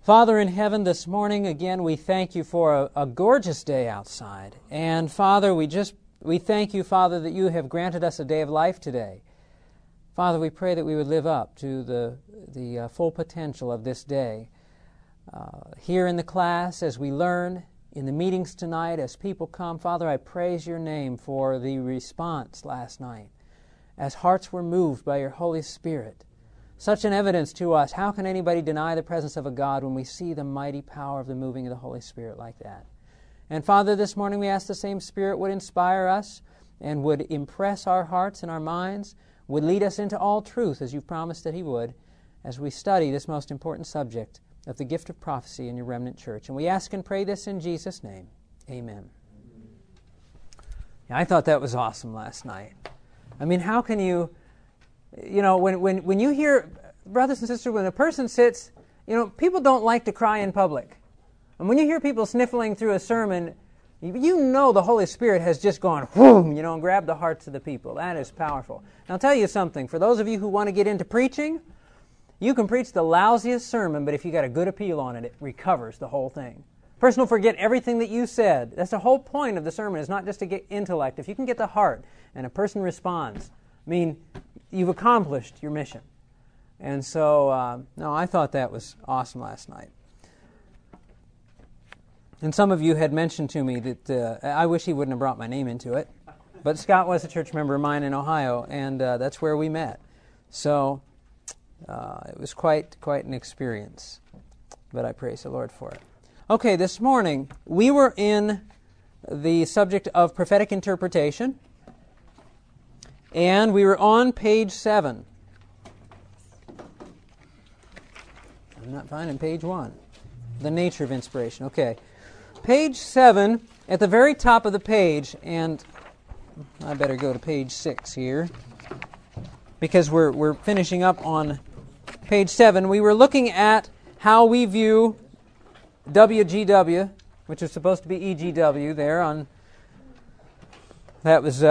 Father in heaven, this morning again we thank you for a gorgeous day outside. And Father, we thank you, Father, that you have granted us a day of life today. Father, we pray that we would live up to the full potential of this day. Here in the class, as we learn, in the meetings tonight, as people come, Father, I praise your name for the response last night. As hearts were moved by your Holy Spirit, such an evidence to us. How can anybody deny the presence of a God when we see the mighty power of the moving of the Holy Spirit like that? And Father, this morning we ask the same Spirit would inspire us and would impress our hearts and our minds, would lead us into all truth as you've promised that He would, as we study this most important subject of the gift of prophecy in your remnant church. And we ask and pray this in Jesus' name. Amen. Yeah, I thought that was awesome last night. I mean, how can you... when you hear, brothers and sisters, when a person sits, people don't like to cry in public. And when you hear people sniffling through a sermon, you know the Holy Spirit has just gone, whoom, and grabbed the hearts of the people. That is powerful. And I'll tell you something. For those of you who want to get into preaching, you can preach the lousiest sermon, but if you got a good appeal on it, it recovers the whole thing. A person will forget everything that you said. That's the whole point of the sermon, is not just to get intellect. If you can get the heart and a person responds, you've accomplished your mission. And so, I thought that was awesome last night. And some of you had mentioned to me that I wish he wouldn't have brought my name into it, but Scott was a church member of mine in Ohio, and that's where we met. So it was quite an experience, but I praise the Lord for it. Okay, this morning we were in the subject of prophetic interpretation. And we were on page 7. I'm not finding page 1. The nature of inspiration. Okay. Page 7, at the very top of the page, and I better go to page 6 here, because we're finishing up on page 7. We were looking at how we view WGW, which is supposed to be EGW there on... That was...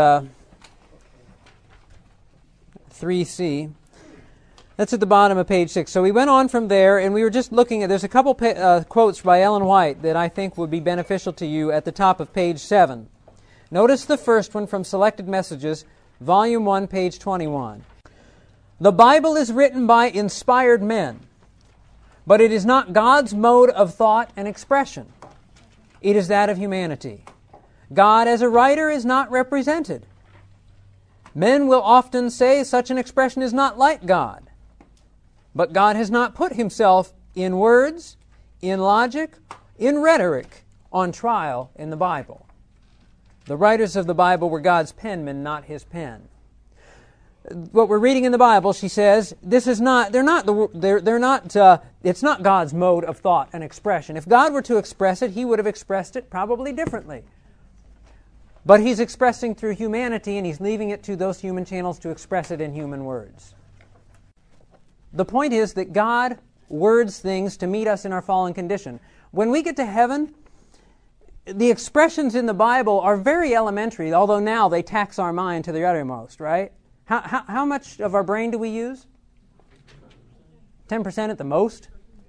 3C. That's at the bottom of page 6. So we went on from there, and we were just looking at... There's a couple quotes by Ellen White that I think would be beneficial to you at the top of page 7. Notice the first one from Selected Messages, Volume 1, page 21. The Bible is written by inspired men, but it is not God's mode of thought and expression. It is that of humanity. God as a writer is not represented. Men will often say such an expression is not like God. But God has not put Himself in words, in logic, in rhetoric, on trial in the Bible. The writers of the Bible were God's penmen, not His pen. What we're reading in the Bible, she says, it's not God's mode of thought and expression. If God were to express it, He would have expressed it probably differently. But He's expressing through humanity, and He's leaving it to those human channels to express it in human words. The point is that God words things to meet us in our fallen condition. When we get to heaven, the expressions in the Bible are very elementary, although now they tax our mind to the uttermost, right? How much of our brain do we use? 10% at the most?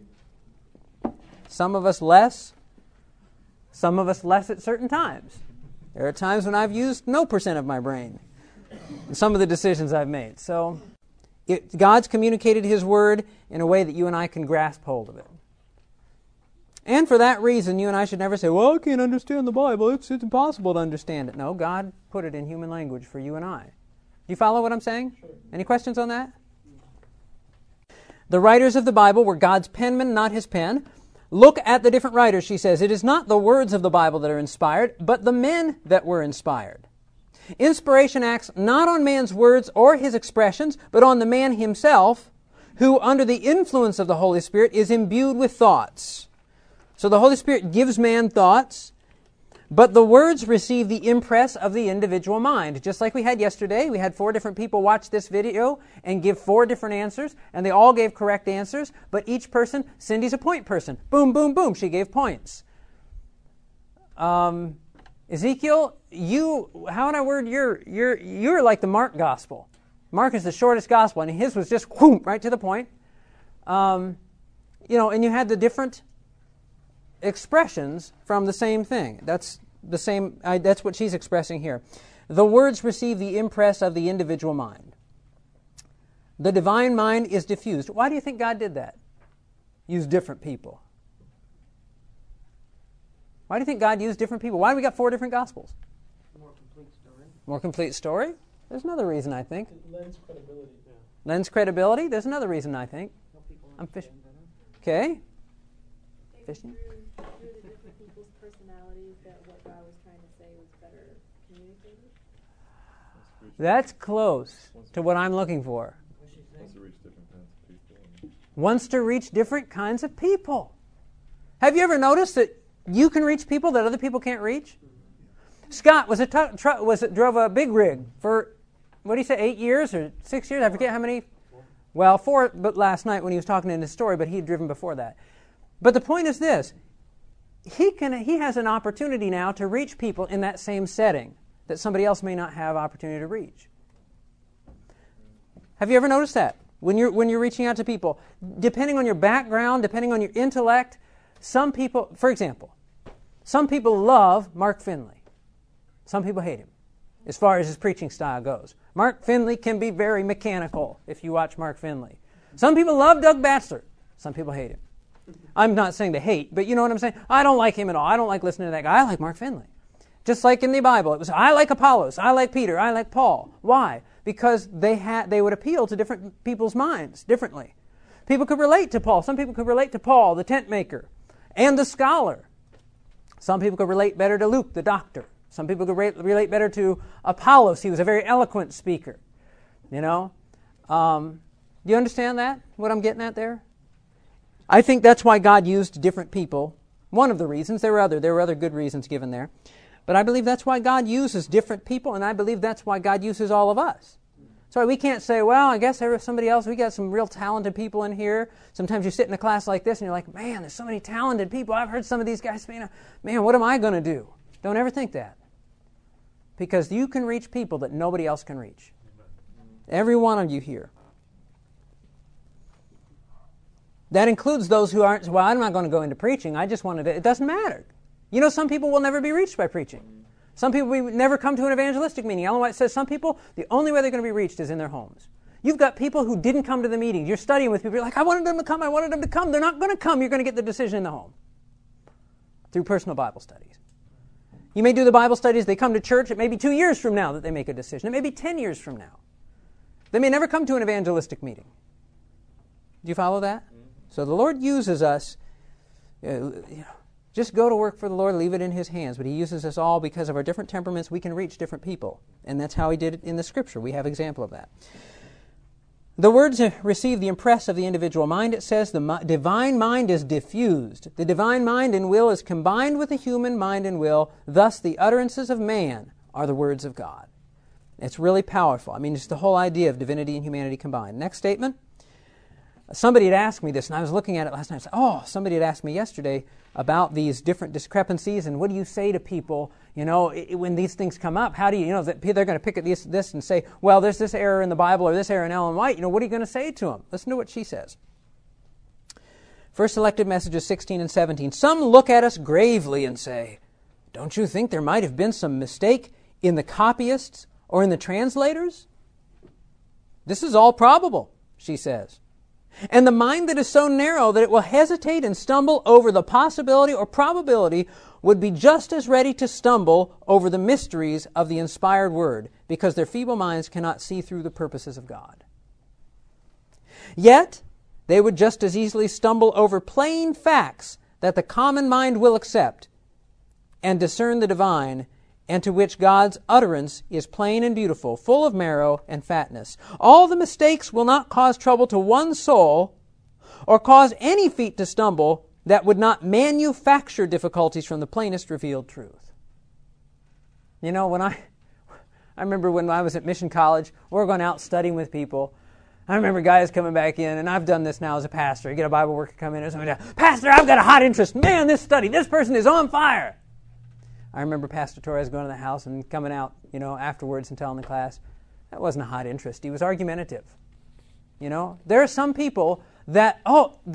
Some of us less. Some of us less at certain times. There are times when I've used no percent of my brain in some of the decisions I've made. So God's communicated His Word in a way that you and I can grasp hold of it. And for that reason, you and I should never say, well, I can't understand the Bible. It's impossible to understand it. No, God put it in human language for you and I. Do you follow what I'm saying? Sure. Any questions on that? The writers of the Bible were God's penmen, not His pen. Look at the different writers, she says. It is not the words of the Bible that are inspired, but the men that were inspired. Inspiration acts not on man's words or his expressions, but on the man himself, who, under the influence of the Holy Spirit, is imbued with thoughts. So the Holy Spirit gives man thoughts, but the words receive the impress of the individual mind. Just like we had yesterday, we had 4 different people watch this video and give 4 different answers, and they all gave correct answers, but each person, Cindy's a point person. Boom, boom, boom, she gave points. Ezekiel, how would I word you're like the Mark gospel. Mark is the shortest gospel, and his was just whoom, right to the point. and you had the different expressions from the same thing. That's the same. That's what she's expressing here. The words receive the impress of the individual mind. The divine mind is diffused. Why do you think God did that? Use different people. Why do you think God used different people? Why do we got 4 different Gospels? More complete story. More complete story? There's another reason, I think. It lends credibility. Yeah. Lends credibility? There's another reason, I think. I'm fishing. Okay. Fishing. Through the different people's personalities, that what God was trying to say was better communicated? That's close to what I'm looking for. Wants to reach different kinds of people. Wants to reach different kinds of people. Have you ever noticed that you can reach people that other people can't reach? Scott drove a big rig for, what did he say, 8 years or 6 years? I forget how many. Well, 4, but last night when he was talking in his story, but he had driven before that. But the point is this. He has an opportunity now to reach people in that same setting that somebody else may not have opportunity to reach. Have you ever noticed that? When you're reaching out to people, depending on your background, depending on your intellect, some people, for example, some people love Mark Finley. Some people hate him, as far as his preaching style goes. Mark Finley can be very mechanical if you watch Mark Finley. Some people love Doug Batchelor. Some people hate him. I'm not saying they hate, but you know what I'm saying? I don't like him at all. I don't like listening to that guy. I like Mark Finley. Just like in the Bible, it was, I like Apollos, I like Peter, I like Paul. Why? Because they would appeal to different people's minds differently. People could relate to Paul. Some people could relate to Paul, the tent maker, and the scholar. Some people could relate better to Luke, the doctor. Some people could relate better to Apollos. He was a very eloquent speaker. Do you understand that, what I'm getting at there? I think that's why God used different people. One of the reasons. There were other good reasons given there. But I believe that's why God uses different people, and I believe that's why God uses all of us. So we can't say, well, I guess there was somebody else. We got some real talented people in here. Sometimes you sit in a class like this and you're like, man, there's so many talented people. I've heard some of these guys say, man, what am I going to do? Don't ever think that. Because you can reach people that nobody else can reach. Every one of you here. That includes those who aren't, well, I'm not going to go into preaching. I just wanted to, it doesn't matter. You know, some people will never be reached by preaching. Some people will never come to an evangelistic meeting. Ellen White says some people, the only way they're going to be reached is in their homes. You've got people who didn't come to the meetings. You're studying with people. You're like, I wanted them to come. They're not going to come. You're going to get the decision in the home through personal Bible studies. You may do the Bible studies. They come to church. It may be 2 years from now that they make a decision. It may be 10 years from now. They may never come to an evangelistic meeting. Do you follow that? So the Lord uses us, just go to work for the Lord, leave it in His hands. But He uses us all because of our different temperaments. We can reach different people. And that's how He did it in the Scripture. We have example of that. The words receive the impress of the individual mind. It says the divine mind is diffused. The divine mind and will is combined with the human mind and will. Thus the utterances of man are the words of God. It's really powerful. I mean, it's the whole idea of divinity and humanity combined. Next statement. Somebody had asked me this, and I was looking at it last night. I said, somebody had asked me yesterday about these different discrepancies, and what do you say to people, when these things come up? How do that they're going to pick at this and say, well, there's this error in the Bible or this error in Ellen White. What are you going to say to them? Listen to what she says. First selected messages 16 and 17. Some look at us gravely and say, don't you think there might have been some mistake in the copyists or in the translators? This is all probable, she says. And the mind that is so narrow that it will hesitate and stumble over the possibility or probability would be just as ready to stumble over the mysteries of the inspired word, because their feeble minds cannot see through the purposes of God. Yet, they would just as easily stumble over plain facts that the common mind will accept and discern the divine, and to which God's utterance is plain and beautiful, full of marrow and fatness. All the mistakes will not cause trouble to one soul or cause any feet to stumble that would not manufacture difficulties from the plainest revealed truth. When I remember when I was at Mission College, we were going out studying with people. I remember guys coming back in, and I've done this now as a pastor. You get a Bible worker come in and say, Pastor, I've got a hot interest. Man, this person is on fire. I remember Pastor Torres going to the house and coming out, afterwards and telling the class, that wasn't a hot interest. He was argumentative. There are some people that,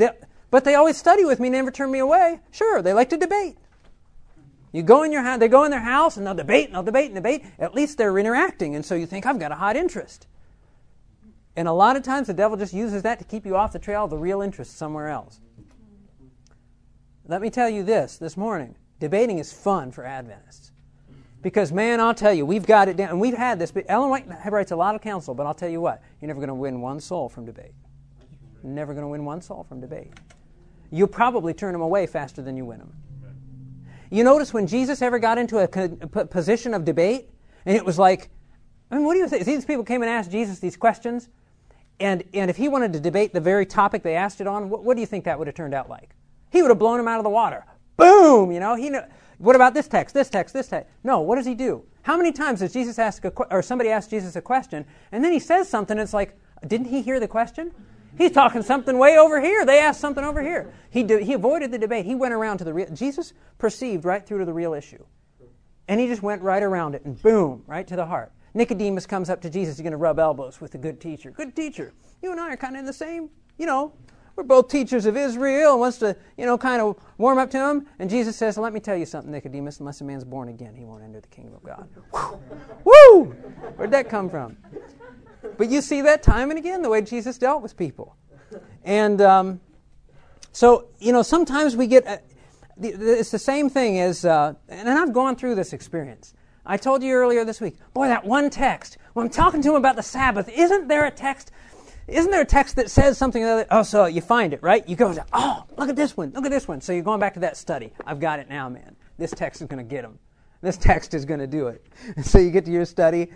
but they always study with me, never turn me away. Sure, they like to debate. You go in your house, they go in their house, and they'll debate, and they'll debate, and debate. At least they're interacting, and so you think, I've got a hot interest. And a lot of times the devil just uses that to keep you off the trail of the real interest somewhere else. Let me tell you this morning. Debating is fun for Adventists. Because, man, I'll tell you, we've got it down. And we've had this. Ellen White writes a lot of counsel, but I'll tell you what. You're never going to win one soul from debate. You're never going to win one soul from debate. You'll probably turn them away faster than you win them. You notice when Jesus ever got into a position of debate, and it was like, I mean, what do you think? These people came and asked Jesus these questions, and if he wanted to debate the very topic they asked it on, what do you think that would have turned out like? He would have blown them out of the water. Boom! What about this text, this text, this text? No, what does he do? How many times does Jesus somebody ask Jesus a question, and then he says something, and it's like, didn't he hear the question? He's talking something way over here. They asked something over here. He avoided the debate. He went around to the real. Jesus perceived right through to the real issue. And he just went right around it, and boom, right to the heart. Nicodemus comes up to Jesus. He's going to rub elbows with the good teacher. Good teacher, you and I are kind of in the same, we're both teachers of Israel, and wants to, kind of warm up to him. And Jesus says, let me tell you something, Nicodemus, unless a man's born again, he won't enter the kingdom of God. Woo! Where'd that come from? But you see that time and again, the way Jesus dealt with people. And so, sometimes we get, it's the same thing as, and I've gone through this experience. I told you earlier this week, boy, that one text, when I'm talking to him about the Sabbath, isn't there a text that says something? So you find it, right? You go, look at this one. So you're going back to that study. I've got it now, man. This text is going to get him. This text is going to do it. And so you get to your study.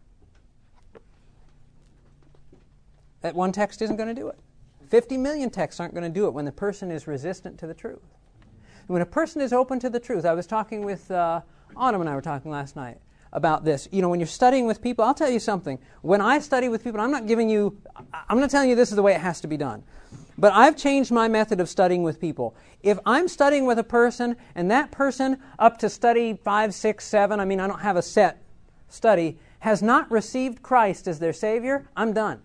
That one text isn't going to do it. 50 million texts aren't going to do it when the person is resistant to the truth. When a person is open to the truth, I was talking with Autumn and I were talking last night about this. When you're studying with people, I'll tell you something. When I study with people, I'm not telling you this is the way it has to be done. But I've changed my method of studying with people. If I'm studying with a person and that person up to study 5, 6, 7, I don't have a set study, has not received Christ as their Savior, I'm done.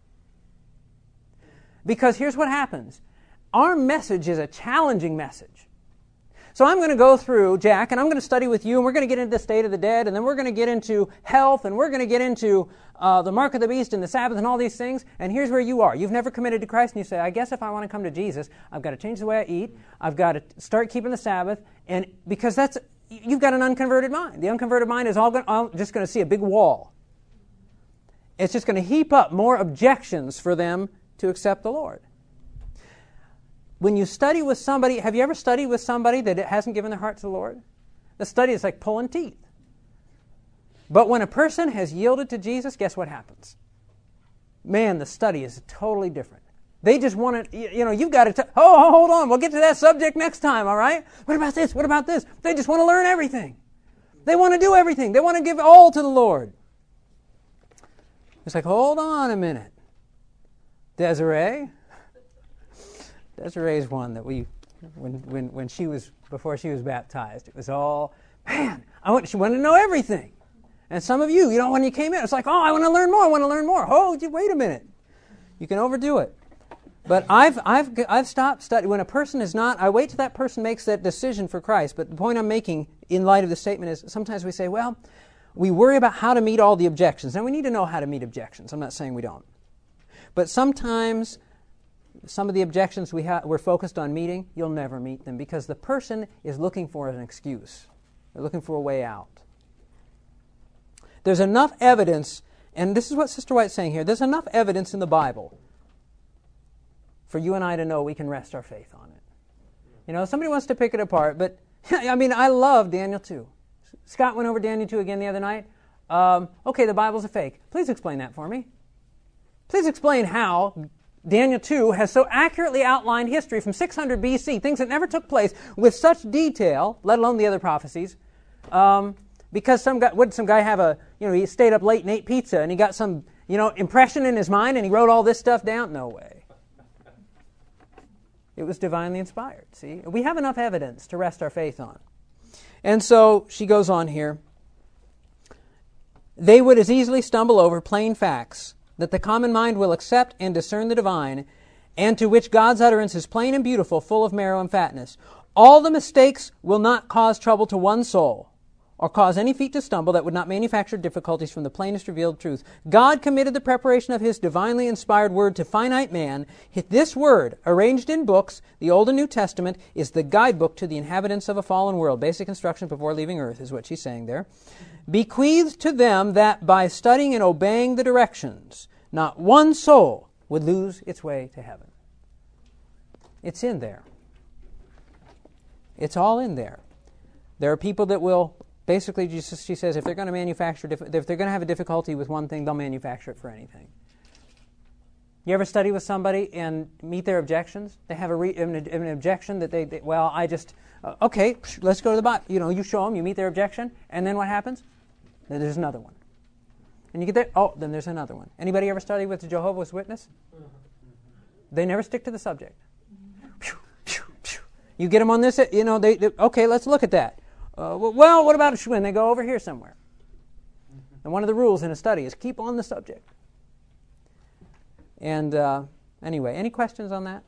Because here's what happens. Our message is a challenging message. So I'm going to go through, Jack, and I'm going to study with you, and we're going to get into the state of the dead, and then we're going to get into health, and we're going to get into the mark of the beast and the Sabbath and all these things, and here's where you are. You've never committed to Christ, and you say, I guess if I want to come to Jesus, I've got to change the way I eat, I've got to start keeping the Sabbath, and because you've got an unconverted mind. The unconverted mind is just going to see a big wall. It's just going to heap up more objections for them to accept the Lord. When you study with somebody, have you ever studied with somebody that hasn't given their heart to the Lord? The study is like pulling teeth. But when a person has yielded to Jesus, guess what happens? Man, the study is totally different. They just want to, you've got to, hold on, we'll get to that subject next time, all right? What about this? What about this? They just want to learn everything. They want to do everything. They want to give all to the Lord. It's like, hold on a minute. Desiree is one that when she was, before she was baptized, it was all, man, she wanted to know everything. And some of you, when you came in, it's like, I want to learn more. Oh, wait a minute. You can overdo it. But I've stopped studying. When a person is not, I wait till that person makes that decision for Christ. But the point I'm making in light of the statement is sometimes we say, well, we worry about how to meet all the objections. Now, we need to know how to meet objections. I'm not saying we don't. But sometimes some of the objections we're focused on meeting, you'll never meet them because the person is looking for an excuse. They're looking for a way out. There's enough evidence, and this is what Sister White's saying here, there's enough evidence in the Bible for you and I to know we can rest our faith on it. Somebody wants to pick it apart, but I love Daniel 2. Scott went over Daniel 2 again the other night. Okay, the Bible's a fake. Please explain that for me. Please explain how Daniel 2 has so accurately outlined history from 600 BC, things that never took place, with such detail, let alone the other prophecies. Because some guy have he stayed up late and ate pizza, and he got some, impression in his mind, and he wrote all this stuff down? No way. It was divinely inspired, see? We have enough evidence to rest our faith on. And so she goes on here. They would as easily stumble over plain facts that the common mind will accept and discern the divine and to which God's utterance is plain and beautiful, full of marrow and fatness. All the mistakes will not cause trouble to one soul, or cause any feet to stumble that would not manufacture difficulties from the plainest revealed truth. God committed the preparation of His divinely inspired Word to finite man. This Word, arranged in books, the Old and New Testament, is the guidebook to the inhabitants of a fallen world. Basic instruction before leaving earth is what she's saying there. Bequeathed to them that by studying and obeying the directions, not one soul would lose its way to heaven. It's in there. It's all in there. There are people that will... Basically, she says, if they're going to if they're going to have a difficulty with one thing, they'll manufacture it for anything. You ever study with somebody and meet their objections? They have an objection that okay, let's go to the bottom. You show them, you meet their objection, and then what happens? Then there's another one. And you get there, then there's another one. Anybody ever study with the Jehovah's Witness? They never stick to the subject. You get them on this, okay, let's look at that. Well, what about when they go over here somewhere? And one of the rules in a study is keep on the subject. And anyway, any questions on that?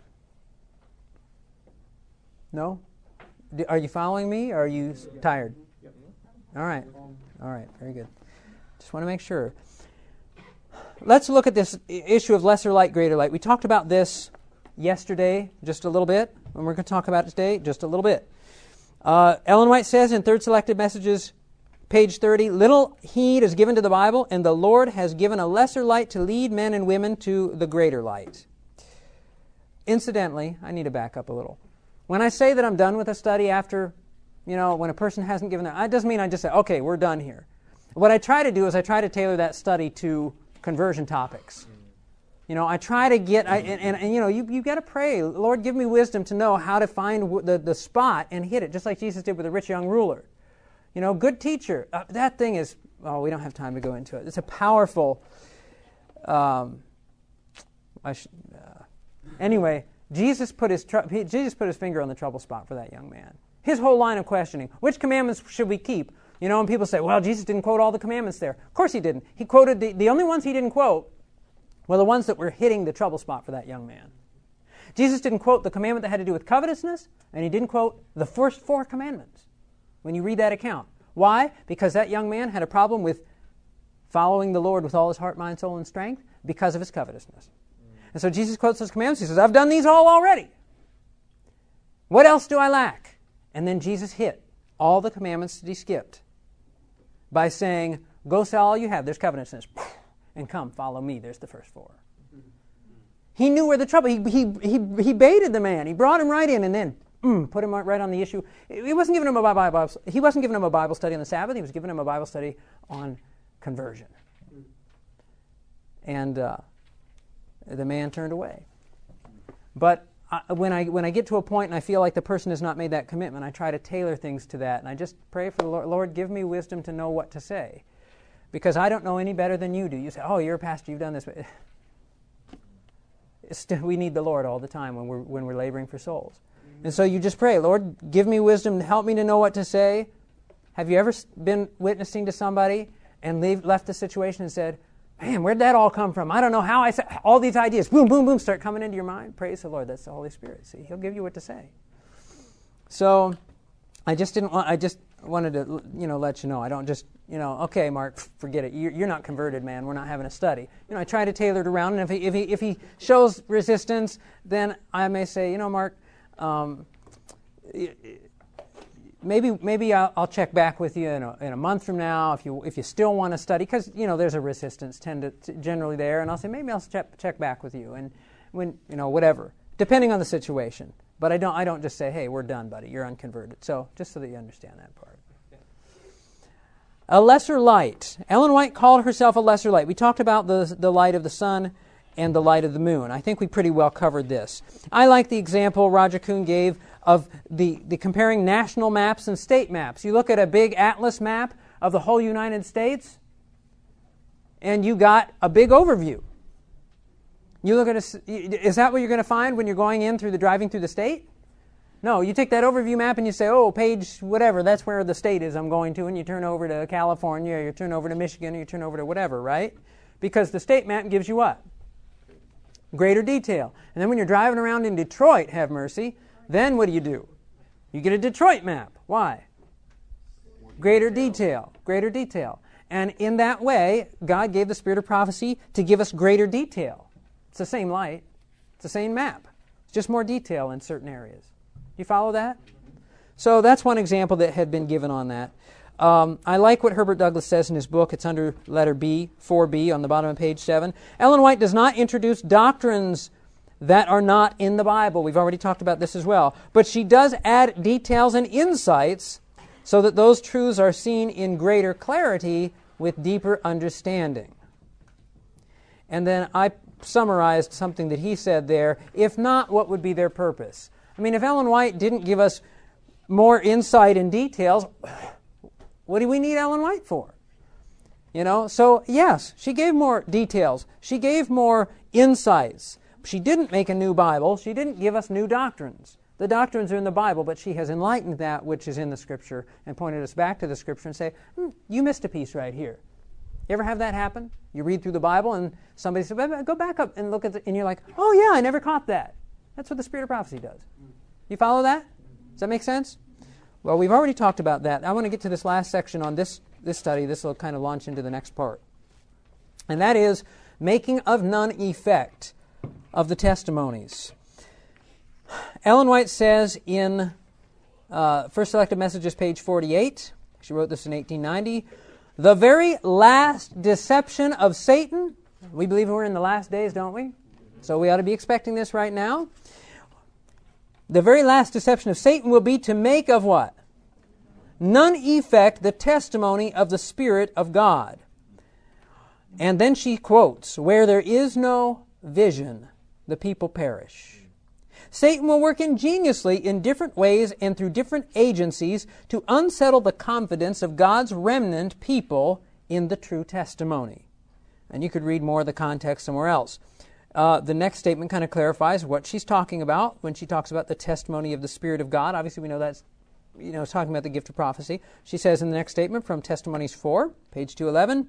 No? Are you following me, or are you tired? All right, very good. Just want to make sure. Let's look at this issue of lesser light, greater light. We talked about this yesterday just a little bit, and we're going to talk about it today just a little bit. Ellen White says in Third Selected Messages, page 30, little heed is given to the Bible, and the Lord has given a lesser light to lead men and women to the greater light. Incidentally, I need to back up a little. When I say that I'm done with a study after, when a person hasn't given that doesn't mean I just say, okay, we're done here. What I try to do is I try to tailor that study to conversion topics. I try to get, you've got to pray, Lord, give me wisdom to know how to find the spot and hit it, just like Jesus did with the rich young ruler. Good teacher. That thing is, we don't have time to go into it. It's a powerful, anyway, Jesus put his finger on the trouble spot for that young man. His whole line of questioning, which commandments should we keep? And people say, well, Jesus didn't quote all the commandments there. Of course he didn't. He quoted the only ones he didn't quote were the ones that were hitting the trouble spot for that young man. Jesus didn't quote the commandment that had to do with covetousness, and he didn't quote the first 4 commandments when you read that account. Why? Because that young man had a problem with following the Lord with all his heart, mind, soul, and strength because of his covetousness. And so Jesus quotes those commandments. He says, I've done these all already. What else do I lack? And then Jesus hit all the commandments that he skipped by saying, go sell all you have. There's covetousness. And come, follow me. There's the first 4. He knew where the trouble. He baited the man. He brought him right in, and then put him right on the issue. He wasn't giving him a Bible. He wasn't giving him a Bible study on the Sabbath. He was giving him a Bible study on conversion. And the man turned away. But when I get to a point and I feel like the person has not made that commitment, I try to tailor things to that, and I just pray for the Lord. Lord, give me wisdom to know what to say. Because I don't know any better than you do. You say, oh, you're a pastor, you've done this. We need the Lord all the time when we're laboring for souls. And so you just pray, Lord, give me wisdom, help me to know what to say. Have you ever been witnessing to somebody and left the situation and said, man, where'd that all come from? I don't know how I said, all these ideas, boom, boom, boom, start coming into your mind. Praise the Lord, that's the Holy Spirit. See, He'll give you what to say. So I just wanted to, let you know. I don't just, okay, Mark, forget it. You're not converted, man. We're not having a study. I try to tailor it around, and if he shows resistance, then I may say, Mark, maybe I'll check back with you in a month from now if you still want to study, because there's a resistance generally there, and I'll say maybe I'll check back with you, and when whatever, depending on the situation. But I don't just say, hey, we're done, buddy. You're unconverted. So just so that you understand that part. A lesser light. Ellen White called herself a lesser light. We talked about the light of the sun and the light of the moon. I think we pretty well covered this. I like the example Roger Kuhn gave of the comparing national maps and state maps. You look at a big atlas map of the whole United States, and you got a big overview. You look at is that what you're going to find when you're driving through the state? No, you take that overview map and you say, oh, page whatever, that's where the state is I'm going to, and you turn over to California, or you turn over to Michigan, or you turn over to whatever, right? Because the state map gives you what? Greater detail. And then when you're driving around in Detroit, have mercy, then what do? You get a Detroit map. Why? Greater detail. Greater detail. And in that way, God gave the spirit of prophecy to give us greater detail. It's the same light. It's the same map. It's just more detail in certain areas. You follow that? So that's one example that had been given on that. I like what Herbert Douglas says in his book. It's under letter B, 4B, on the bottom of page 7. Ellen White does not introduce doctrines that are not in the Bible. We've already talked about this as well. But she does add details and insights so that those truths are seen in greater clarity with deeper understanding. And then I summarized something that he said there. If not, what would be their purpose? I mean, if Ellen White didn't give us more insight and details, what do we need Ellen White for? So yes, she gave more details. She gave more insights. She didn't make a new Bible. She didn't give us new doctrines. The doctrines are in the Bible, but she has enlightened that which is in the Scripture and pointed us back to the Scripture and say, you missed a piece right here. You ever have that happen? You read through the Bible and somebody says, go back up and look at it, and you're like, oh yeah, I never caught that. That's what the Spirit of Prophecy does. You follow that? Does that make sense? Well, we've already talked about that. I want to get to this last section on this study. This will kind of launch into the next part. And that is making of none effect of the testimonies. Ellen White says in First Selected Messages, page 48, she wrote this in 1890, the very last deception of Satan, we believe we're in the last days, don't we? So we ought to be expecting this right now. The very last deception of Satan will be to make of what? None effect the testimony of the Spirit of God. And then she quotes, where there is no vision, the people perish. Satan will work ingeniously in different ways and through different agencies to unsettle the confidence of God's remnant people in the true testimony. And you could read more of the context somewhere else. The next statement kind of clarifies what she's talking about when she talks about the testimony of the Spirit of God. Obviously, we know that's, it's talking about the gift of prophecy. She says in the next statement from Testimonies 4, page 211,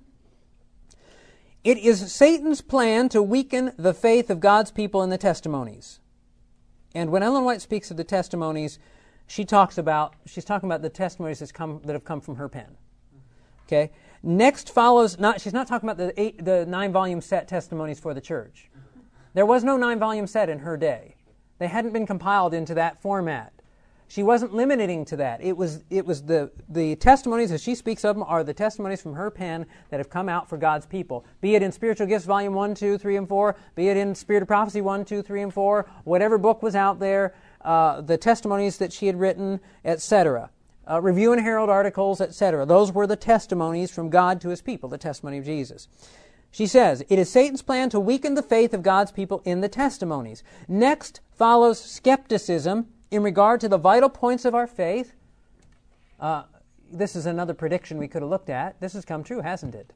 it is Satan's plan to weaken the faith of God's people in the testimonies. And when Ellen White speaks of the testimonies, she's talking about the testimonies that have come from her pen. Okay. Next follows, she's not talking about the 9-volume set testimonies for the church. There was no 9-volume set in her day. They hadn't been compiled into that format. She wasn't limiting to that. It was the testimonies as she speaks of them are the testimonies from her pen that have come out for God's people. Be it in Spiritual Gifts, Volume 1, 2, 3, and 4. Be it in Spirit of Prophecy 1, 2, 3, and 4. Whatever book was out there, the testimonies that she had written, etc. Review and Herald articles, etc. Those were the testimonies from God to His people, the testimony of Jesus. She says, it is Satan's plan to weaken the faith of God's people in the testimonies. Next follows skepticism in regard to the vital points of our faith. This is another prediction we could have looked at. This has come true, hasn't it?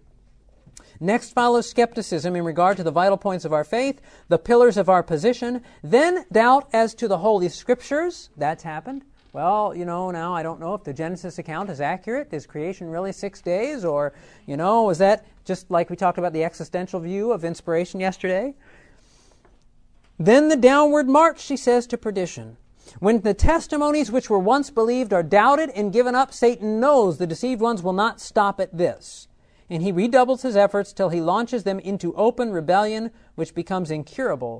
Next follows skepticism in regard to the vital points of our faith, the pillars of our position. Then doubt as to the Holy Scriptures. That's happened. Well, now I don't know if the Genesis account is accurate. Is creation really 6 days? Or, is that just like we talked about the existential view of inspiration yesterday? Then the downward march, she says, to perdition. When the testimonies which were once believed are doubted and given up, Satan knows the deceived ones will not stop at this. And he redoubles his efforts till he launches them into open rebellion, which becomes incurable.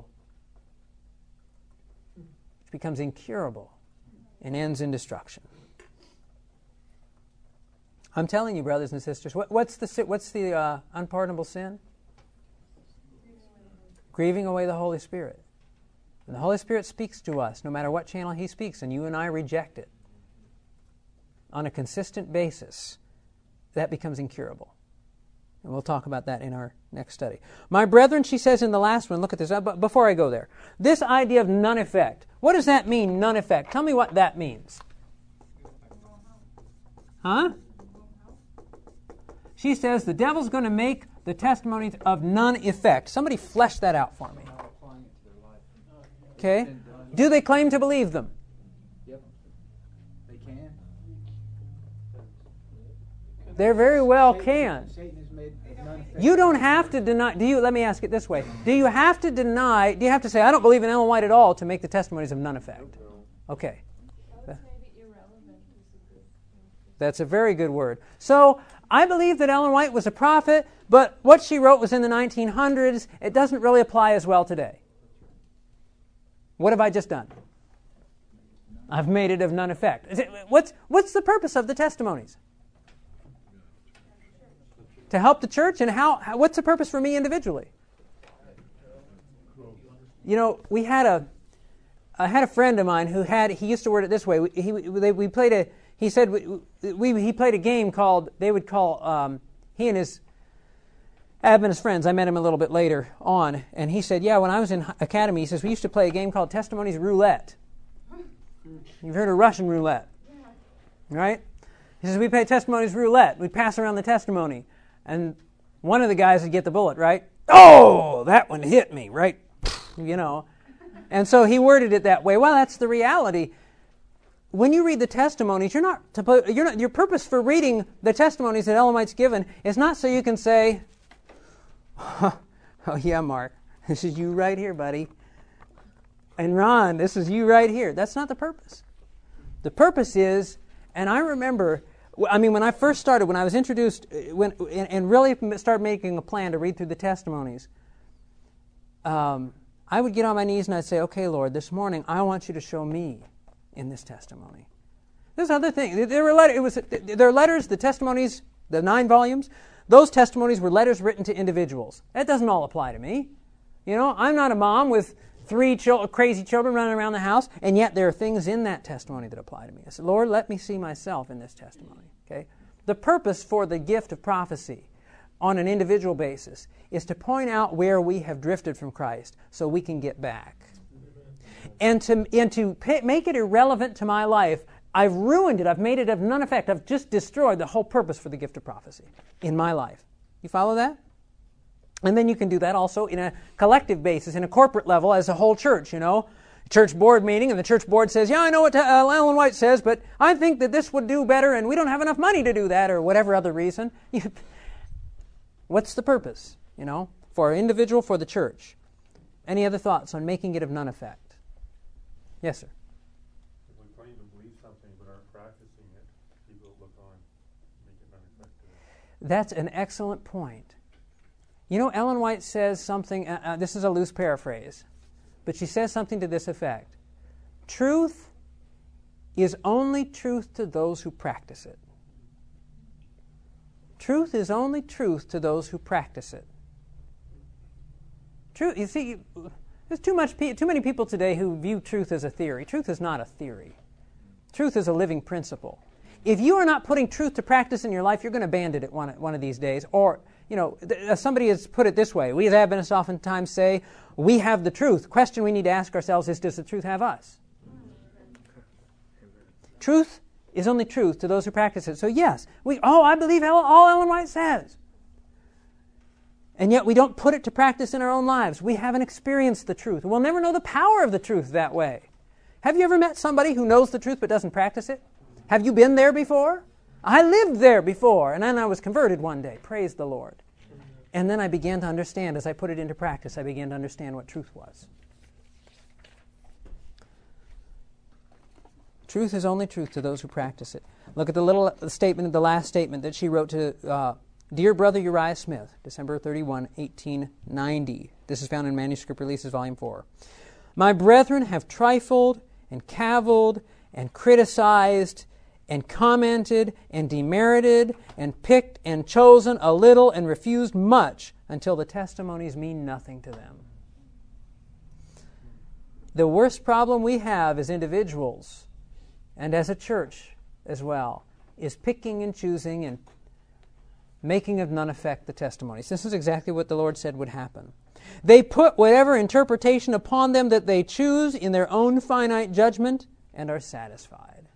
And ends in destruction. I'm telling you, brothers and sisters, what's the unpardonable sin? Grieving away the Holy Spirit. And the Holy Spirit speaks to us no matter what channel He speaks, and you and I reject it on a consistent basis. That becomes incurable. And we'll talk about that in our next study. My brethren, she says in the last one, look at this, but before I go there, this idea of none effect. What does that mean, none effect? Tell me what that means. Huh? She says the devil's going to make the testimonies of none effect. Somebody flesh that out for me. Okay? Do they claim to believe them? Yep. They can. There very well can. Satan is made non-effective. You don't have to deny. Let me ask it this way. Do you have to say, I don't believe in Ellen White at all to make the testimonies of none effect? Okay. That's a very good word. So, I believe that Ellen White was a prophet, but what she wrote was in the 1900s. It doesn't really apply as well today. What have I just done? I've made it of none effect. What's the purpose of the testimonies? To help the church, and what's the purpose for me individually? You know, I had a friend of mine he used to word it this way. He played a game called, he and his Adventist friends, I met him a little bit later on, and he said, when I was in academy, he says, we used to play a game called Testimonies Roulette. You've heard of Russian roulette, right? He says, we play Testimonies Roulette. We pass around the testimony, and one of the guys would get the bullet, right? Oh, that one hit me, right? You know. And so he worded it that way. Well, that's the reality. When you read the testimonies, your purpose for reading the testimonies that Ellen White's given is not so you can say, oh yeah, Mark, this is you right here, buddy. And Ron, this is you right here. That's not the purpose. The purpose is, and I remember, when I first started, when I was introduced, and really started making a plan to read through the testimonies, I would get on my knees and I'd say, okay, Lord, this morning I want you to show me in this testimony. There's other things. There are letters, the testimonies, the 9 volumes. Those testimonies were letters written to individuals. That doesn't all apply to me. You know, I'm not a mom with 3 crazy children running around the house, and yet there are things in that testimony that apply to me. I said, Lord, let me see myself in this testimony. Okay? The purpose for the gift of prophecy on an individual basis is to point out where we have drifted from Christ so we can get back. And to make it irrelevant to my life, I've ruined it. I've made it of none effect. I've just destroyed the whole purpose for the gift of prophecy in my life. You follow that? And then you can do that also in a collective basis, in a corporate level as a whole church, you know. Church board meeting, and the church board says, I know what Ellen White says, but I think that this would do better, and we don't have enough money to do that, or whatever other reason. What's the purpose, you know, for an individual, for the church? Any other thoughts on making it of none effect? Yes, sir. If we claim to believe something but aren't practicing it, people look on and make it non-effective. That's an excellent point. You know, Ellen White says something, this is a loose paraphrase, but she says something to this effect. Truth is only truth to those who practice it. Truth is only truth to those who practice it. Truth, you see, there's too many people today who view truth as a theory. Truth is not a theory. Truth is a living principle. If you are not putting truth to practice in your life, you're going to abandon it one of these days. Or, you know, somebody has put it this way. We as Adventists oftentimes say, we have the truth. The question we need to ask ourselves is, does the truth have us? Truth is only truth to those who practice it. So yes, I believe all Ellen White says. And yet we don't put it to practice in our own lives. We haven't experienced the truth. We'll never know the power of the truth that way. Have you ever met somebody who knows the truth but doesn't practice it? Have you been there before? I lived there before, and then I was converted one day. Praise the Lord. And then I began to understand, as I put it into practice, I began to understand what truth was. Truth is only truth to those who practice it. Look at the little statement, the last statement that she wrote to Dear Brother Uriah Smith, December 31, 1890. This is found in Manuscript Releases, Volume 4. My brethren have trifled and cavilled and criticized and commented and demerited and picked and chosen a little and refused much until the testimonies mean nothing to them. The worst problem we have as individuals and as a church as well is picking and choosing and making of none effect the testimonies. This is exactly what the Lord said would happen. They put whatever interpretation upon them that they choose in their own finite judgment and are satisfied.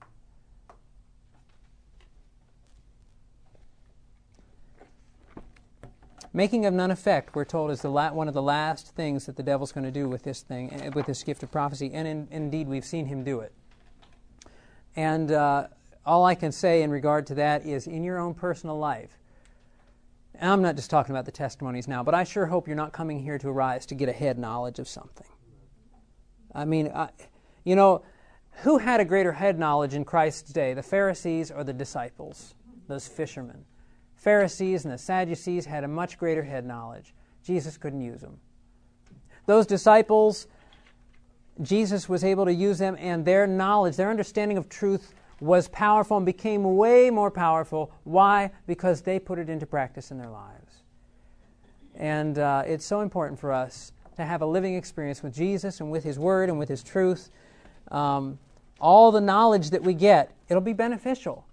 Making of none effect, we're told, is one of the last things that the devil's going to do with this thing, with this gift of prophecy, and indeed we've seen him do it. And all I can say in regard to that is in your own personal life. And I'm not just talking about the testimonies now, but I sure hope you're not coming here to Arise to get a head knowledge of something. I mean, who had a greater head knowledge in Christ's day, the Pharisees or the disciples, those fishermen? Pharisees and the Sadducees had a much greater head knowledge. Jesus couldn't use them. Those disciples, Jesus was able to use them, and their knowledge, their understanding of truth was powerful and became way more powerful. Why? Because they put it into practice in their lives. And it's so important for us to have a living experience with Jesus and with His Word and with His truth. All the knowledge that we get, it'll be beneficial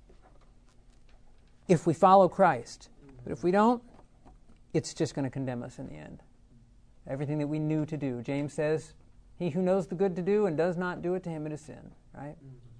if we follow Christ. But if we don't, it's just going to condemn us in the end. Everything that we knew to do. James says, he who knows the good to do and does not do it, to him it is sin. Right?